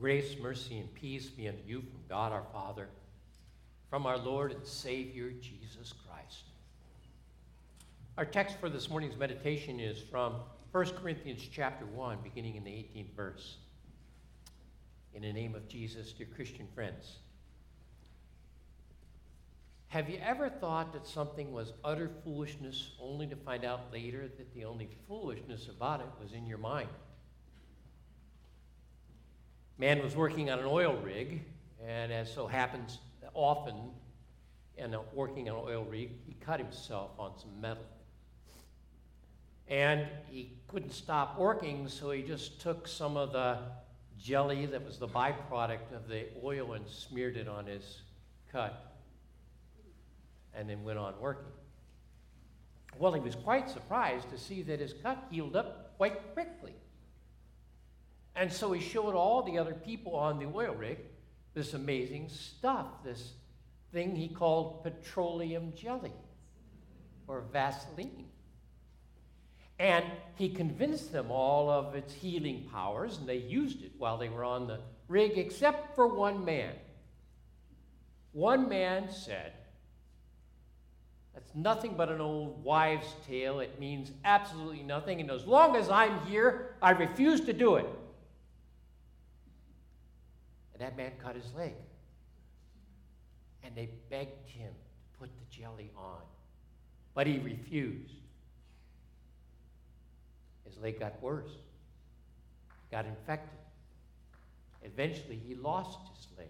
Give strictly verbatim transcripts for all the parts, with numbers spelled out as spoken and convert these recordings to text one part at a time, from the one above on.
Grace, mercy, and peace be unto you from God our Father, from our Lord and Savior, Jesus Christ. Our text for this morning's meditation is from First Corinthians chapter one, beginning in the eighteenth verse. In the name of Jesus, dear Christian friends, have you ever thought that something was utter foolishness only to find out later that the only foolishness about it was in your mind? Man was working on an oil rig, and as so happens often in a, working on an oil rig, he cut himself on some metal. And he couldn't stop working, so he just took some of the jelly that was the byproduct of the oil and smeared it on his cut, and then went on working. Well, he was quite surprised to see that his cut healed up quite quickly. And so he showed all the other people on the oil rig this amazing stuff, this thing he called petroleum jelly or Vaseline. And he convinced them all of its healing powers, and they used it while they were on the rig, except for one man. One man said, "That's nothing but an old wives' tale. It means absolutely nothing, and as long as I'm here, I refuse to do it." And that man cut his leg. And they begged him to put the jelly on. But he refused. His leg got worse. Got infected. Eventually, he lost his leg.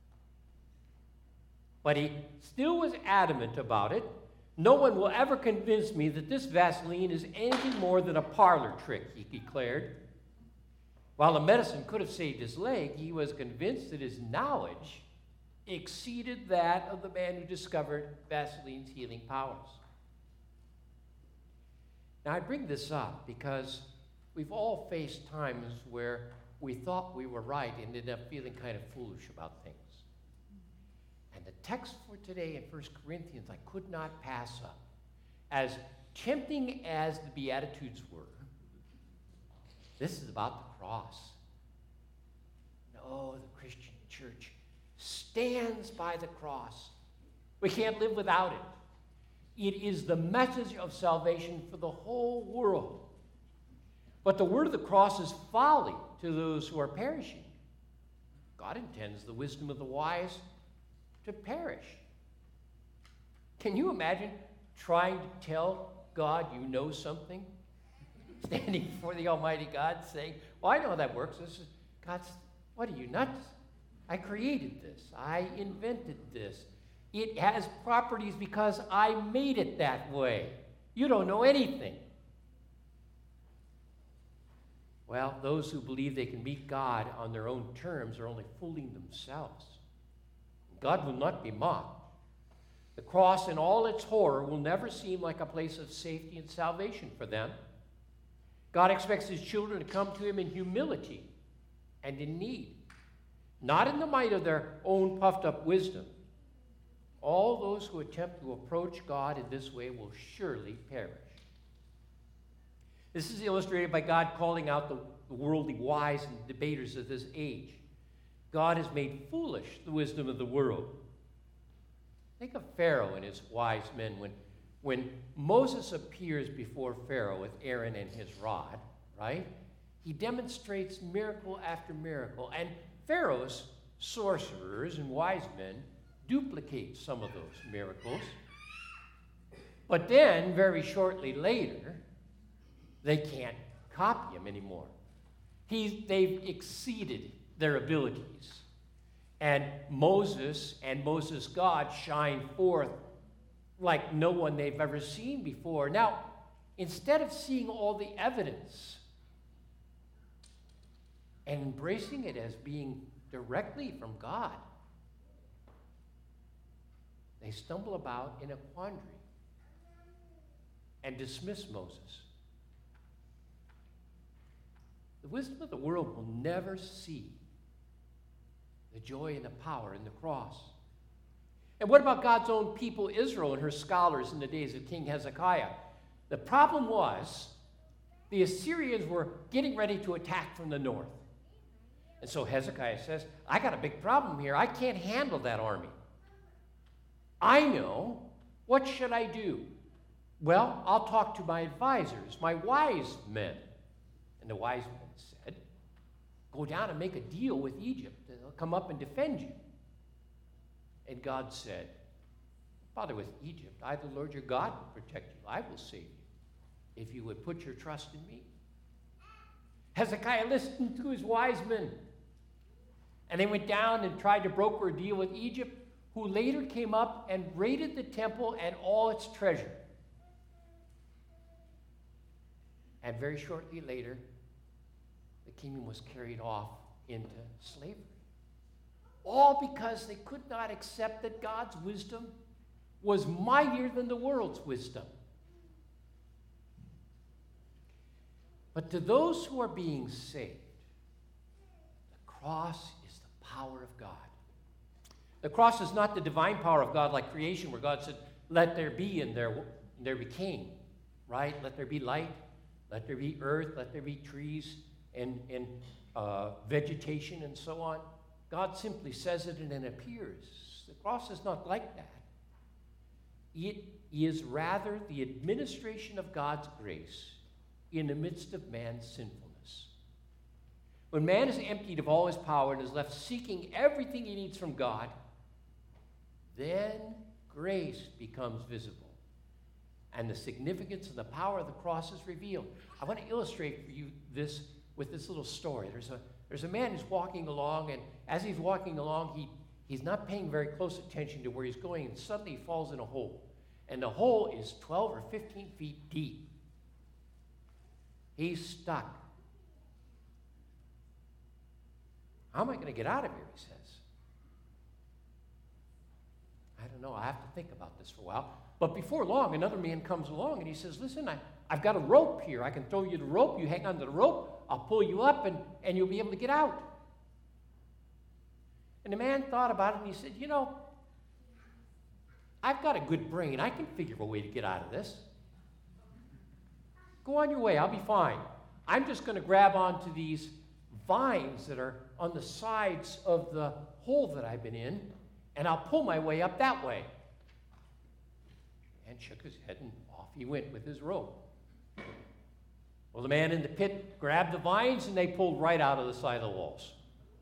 But he still was adamant about it. "No one will ever convince me that this Vaseline is anything more than a parlor trick," he declared. While the medicine could have saved his leg, he was convinced that his knowledge exceeded that of the man who discovered Vaseline's healing powers. Now, I bring this up because we've all faced times where we thought we were right and ended up feeling kind of foolish about things. And the text for today in First Corinthians I could not pass up. As tempting as the Beatitudes were, this is about the cross. No, the Christian church stands by the cross. We can't live without it. It is the message of salvation for the whole world. But the word of the cross is folly to those who are perishing. God intends the wisdom of the wise to perish. Can you imagine trying to tell God you know something? Standing before the Almighty God saying, "Well, I know how that works. This is God's, what are you, nuts? I created this. I invented this. It has properties because I made it that way. You don't know anything." Well, those who believe they can meet God on their own terms are only fooling themselves. God will not be mocked. The cross in all its horror will never seem like a place of safety and salvation for them. God expects his children to come to him in humility and in need, not in the might of their own puffed up wisdom. All those who attempt to approach God in this way will surely perish. This is illustrated by God calling out the, the worldly wise and debaters of this age. God has made foolish the wisdom of the world. Think of Pharaoh and his wise men. When, when Moses appears before Pharaoh with Aaron and his rod, right? He demonstrates miracle after miracle. And Pharaoh's sorcerers and wise men duplicate some of those miracles. But then, very shortly later, they can't copy him anymore. He, they've exceeded their abilities. And Moses and Moses' God shine forth like no one they've ever seen before. Now, instead of seeing all the evidence and embracing it as being directly from God, they stumble about in a quandary and dismiss Moses. The wisdom of the world will never see the joy and the power in the cross. And what about God's own people, Israel, and her scholars in the days of King Hezekiah? The problem was the Assyrians were getting ready to attack from the north. And so Hezekiah says, I got a big problem here. I can't handle that army. I know. What should I do? Well, I'll talk to my advisors, my wise men. And the wise men said, go down and make a deal with Egypt. They'll come up and defend you. And God said, Father, with Egypt, I, the Lord your God, will protect you. I will save you if you would put your trust in me. Hezekiah listened to his wise men. And they went down and tried to broker a deal with Egypt, who later came up and raided the temple and all its treasure. And very shortly later, the kingdom was carried off into slavery. All because they could not accept that God's wisdom was mightier than the world's wisdom. But to those who are being saved, the cross is the power of God. The cross is not the divine power of God like creation, where God said, let there be, and there, there became, right? Let there be light, let there be earth, let there be trees and, and uh, vegetation and so on. God simply says it and it appears. The cross is not like that. It is rather the administration of God's grace in the midst of man's sinfulness. When man is emptied of all his power and is left seeking everything he needs from God, then grace becomes visible. And the significance and the power of the cross is revealed. I want to illustrate for you this with this little story. There's a, there's a man who's walking along, and as he's walking along, he, he's not paying very close attention to where he's going, and suddenly he falls in a hole. And the hole is twelve or fifteen feet deep. He's stuck. How am I going to get out of here, he says. I don't know. I have to think about this for a while. But before long, another man comes along and he says, listen, I, I've got a rope here. I can throw you the rope. You hang on to the rope. I'll pull you up and, and you'll be able to get out. And the man thought about it and he said, you know, I've got a good brain. I can figure a way to get out of this. Go on your way. I'll be fine. I'm just going to grab onto these vines that are on the sides of the hole that I've been in, and I'll pull my way up that way. And shook his head, and off he went with his rope. Well, the man in the pit grabbed the vines, and they pulled right out of the side of the walls.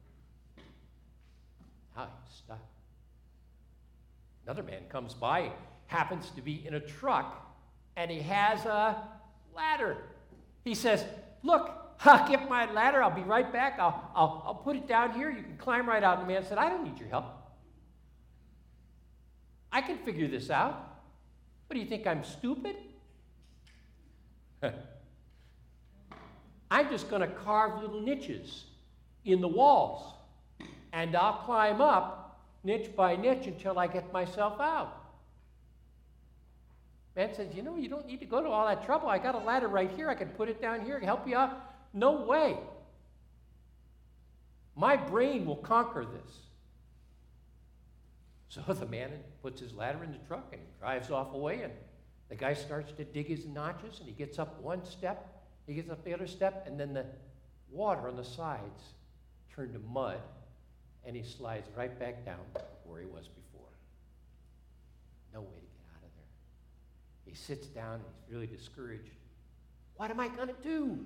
Now he's stuck. Another man comes by, happens to be in a truck, and he has a ladder. He says, look, I'll get my ladder. I'll be right back. I'll, I'll, I'll put it down here. You can climb right out. And the man said, I don't need your help. I can figure this out. What do you think, I'm stupid? I'm just going to carve little niches in the walls, and I'll climb up niche by niche until I get myself out. Man says, you know, you don't need to go to all that trouble. I got a ladder right here. I can put it down here and help you out. No way. My brain will conquer this. So the man puts his ladder in the truck and he drives off away, and the guy starts to dig his notches, and he gets up one step, he gets up the other step, and then the water on the sides turn to mud, and he slides right back down where he was before. No way to get out of there. He sits down and he's really discouraged. What am I going to do?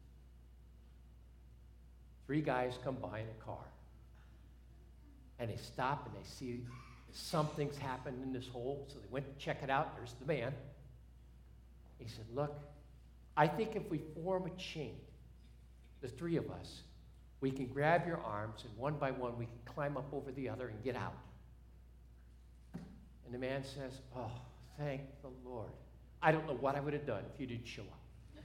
Three guys come by in a car, and they stop and they see something's happened in this hole, so they went to check it out. There's the man. He said, look, I think if we form a chain, the three of us, we can grab your arms, and one by one we can climb up over the other and get out. And the man says, oh, thank the Lord. I don't know what I would have done if you didn't show up.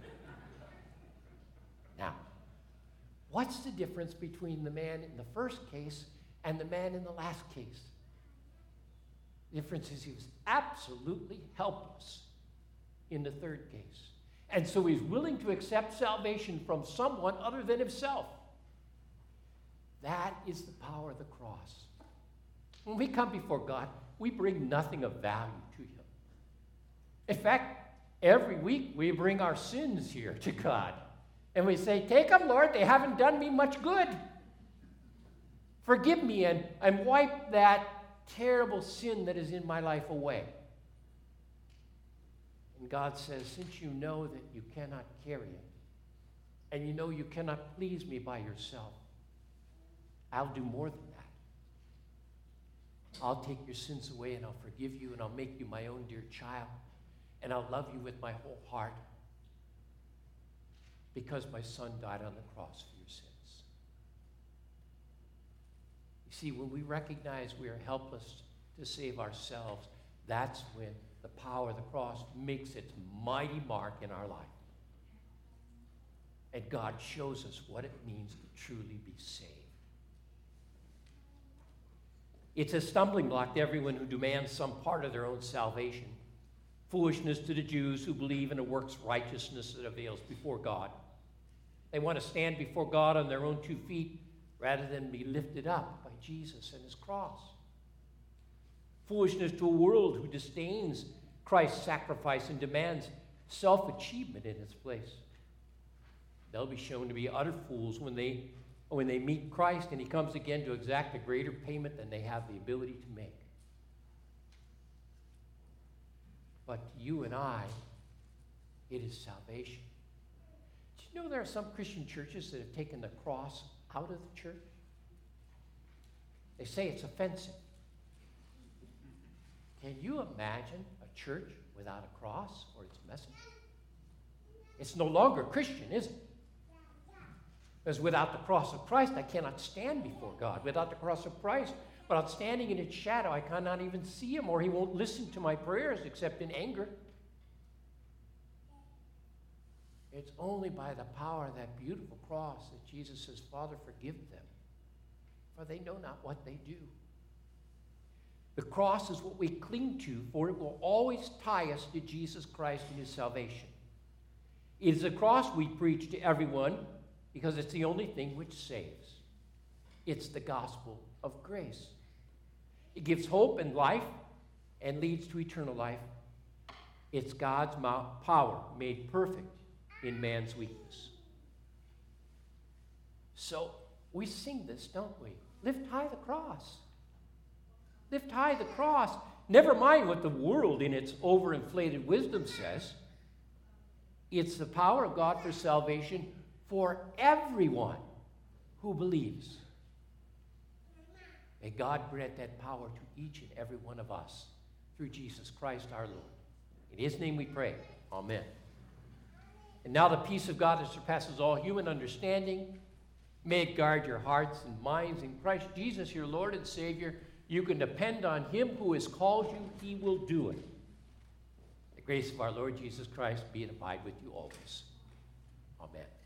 Now, what's the difference between the man in the first case and the man in the last case? The difference is he was absolutely helpless in the third case. And so he's willing to accept salvation from someone other than himself. That is the power of the cross. When we come before God, we bring nothing of value to him. In fact, every week we bring our sins here to God. And we say, take them, Lord, they haven't done me much good. Forgive me and, and wipe that terrible sin that is in my life away. And God says, since you know that you cannot carry it, and you know you cannot please me by yourself, I'll do more than that. I'll take your sins away and I'll forgive you and I'll make you my own dear child. And I'll love you with my whole heart because my son died on the cross for your sins. You see, when we recognize we are helpless to save ourselves, that's when the power of the cross makes its mighty mark in our life. And God shows us what it means to truly be saved. It's a stumbling block to everyone who demands some part of their own salvation. Foolishness to the Jews who believe in a works righteousness that avails before God. They want to stand before God on their own two feet rather than be lifted up by Jesus and his cross. Foolishness to a world who disdains Christ's sacrifice and demands self-achievement in its place. They'll be shown to be utter fools when they, when they meet Christ and he comes again to exact a greater payment than they have the ability to make. But to you and I, it is salvation. Do you know there are some Christian churches that have taken the cross out of the church? They say it's offensive. Can you imagine a church without a cross or its message? It's no longer Christian, is it? Because without the cross of Christ, I cannot stand before God. Without the cross of Christ, without standing in its shadow, I cannot even see him, or he won't listen to my prayers except in anger. It's only by the power of that beautiful cross that Jesus says, Father, forgive them, for they know not what they do. The cross is what we cling to, for it will always tie us to Jesus Christ and his salvation. It is the cross we preach to everyone because it's the only thing which saves. It's the gospel of grace. It gives hope and life and leads to eternal life. It's God's power made perfect in man's weakness. So we sing this, don't we? Lift high the cross. Lift high the cross. Never mind what the world in its overinflated wisdom says. It's the power of God for salvation for everyone who believes. May God grant that power to each and every one of us through Jesus Christ our Lord. In his name we pray. Amen. And now the peace of God that surpasses all human understanding, may it guard your hearts and minds in Christ Jesus, your Lord and Savior. You can depend on him who has called you. He will do it. The grace of our Lord Jesus Christ be and abide with you always. Amen.